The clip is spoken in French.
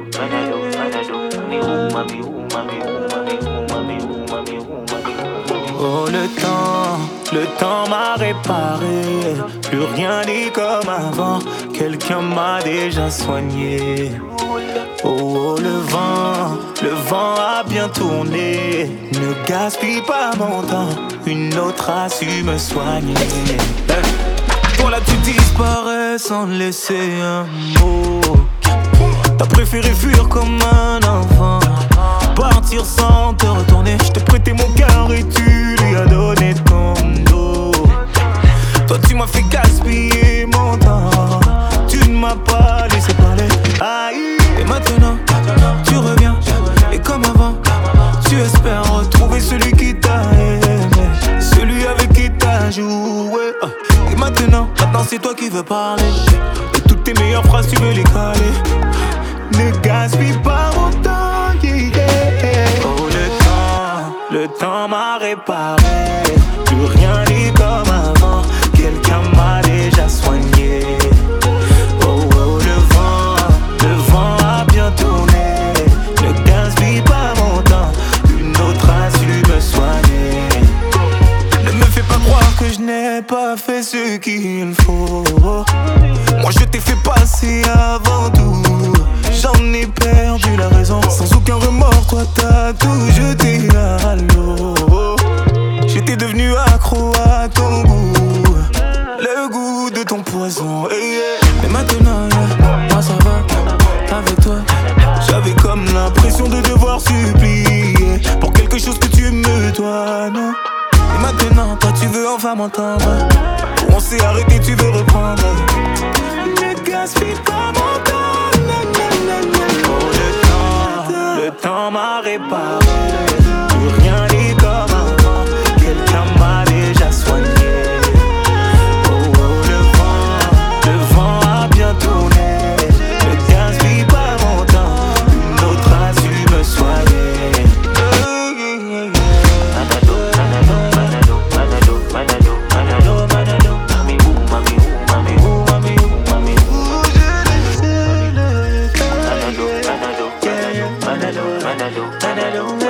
Oh le temps m'a réparé. Plus rien n'est comme avant. Quelqu'un m'a déjà soigné. Oh le vent a bien tourné. Ne gaspille pas mon temps. Une autre a su me soigner. Toi là tu disparais sans laisser un mot. T'as préféré fuir comme un enfant, partir sans te retourner. Je t'ai prêté mon cœur et tu lui as donné ton dos. Toi tu m'as fait gaspiller mon temps. Tu ne m'as pas laissé parler. Aïe. Et maintenant tu reviens. Et comme avant tu espères retrouver celui qui t'a aimé, celui avec qui t'as joué. Et maintenant c'est toi qui veux parler. Et toutes tes meilleures phrases tu veux les caler. Ne gaspille pas mon temps, yeah. Oh le temps m'a réparé. Plus rien n'est comme avant. Quelqu'un m'a déjà soigné. Oh le vent a bien tourné. Ne gaspille pas mon temps. Une autre a su me soigner. Ne me fais pas croire que je n'ai pas fait ce qu'il faut. Moi je t'ai fait passer avant tout. J'en ai perdu la raison. Sans aucun remords, toi t'as tout jeté à l'eau. J'étais devenu accro à ton goût, le goût de ton poison. Mais maintenant, moi ça va, avec toi. J'avais comme l'impression de devoir supplier pour quelque chose que tu me dois, non. Et maintenant, toi tu veux enfin m'entendre. On s'est arrêté, tu veux reprendre. Ne gaspille pas mon temps. Le temps m'a réparé. Plus rien n'est comme avant. Quelqu'un m'a déjà soigné. Oh le vent a bien tourné. Ne gaspille pas mon temps. Une autre a su me soigner. Manalo,